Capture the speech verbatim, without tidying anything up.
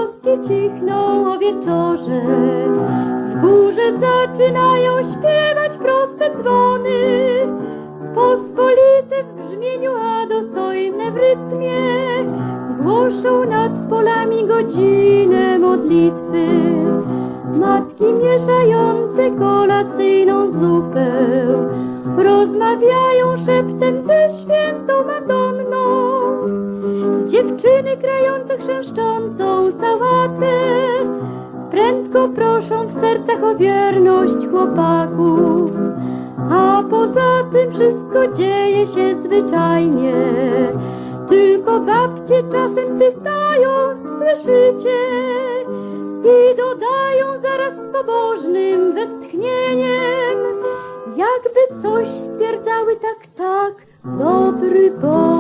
boskie cichną o wieczorze. W górze zaczynają śpiewać proste dzwony, pospolite w brzmieniu, a dostojne w rytmie. Głoszą nad polami godzinę modlitwy. Matki mieszające kolacyjną zupę rozmawiają szeptem ze świętą Madonną. Dziewczyny krające chrzęszczącą sałatę prędko proszą w sercach o wierność chłopaków. A poza tym wszystko dzieje się zwyczajnie. Tylko babcie czasem pytają, słyszycie? I dodają zaraz z pobożnym westchnieniem, jakby coś stwierdzały, tak, tak, dobry Bóg.